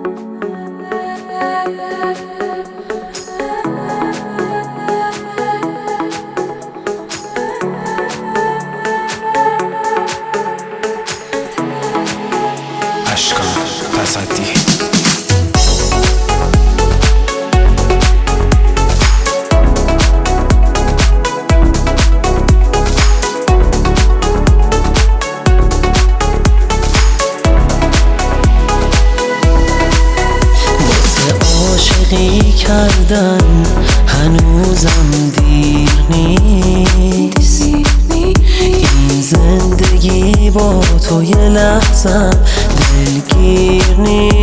عاشقی کردن هنوزم دیر نیست. این زندگی با تو یه لحظم دلگیر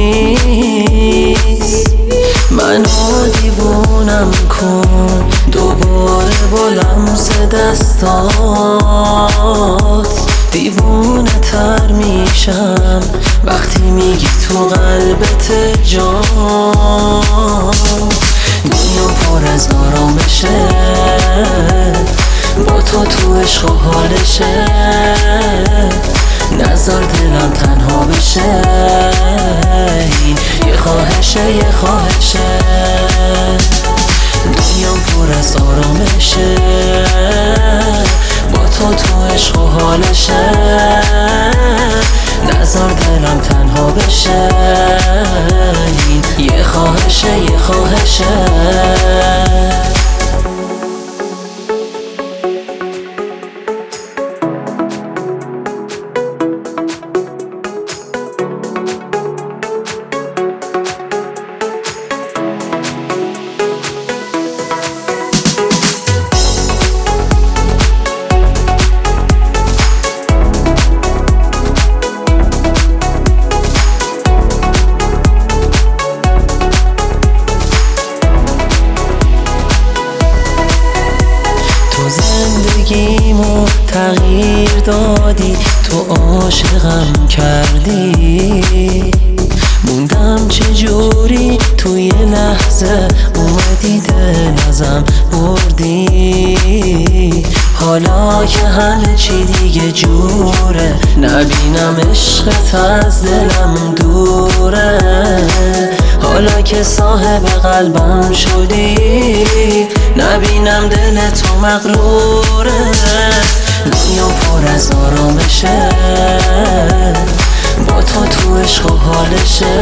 نیست. منو دیوونم کن دوباره با لمس دستات، دیوونه تر میشم وقتی میگی تو قلبت جان. دنیا پر از آرامشه، با تو عشق و حالشه. نذار دلم تنها بشه، این یه خواهشه یه خواهشه. دنیا پر از آرامشه، با تو عشق و حالشه. نذار دلم تنها بشه، این یه خواهشه یه خواهشه. زندگیمو تغییر دادی، تو عاشقم کردی. موندم چجوری توی لحظه اومدی دل ازم بردی. حالا که همه چی دیگه جوره، نبینم عشقت از دلم دوره. حالا که صاحب قلبم شدی، نبینم دل تو مغروره. دنیا پر از آرامشه، با تو عشق و حالشه.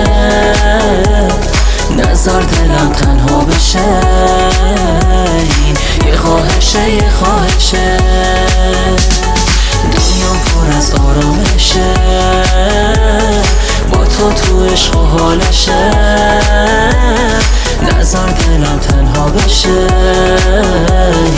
نذار دلم تنها بشه، این یه خواهشه یه خواهشه. دنیا پر از آرامشه، با تو عشق و حالشه. نذار دلم تنها بشه،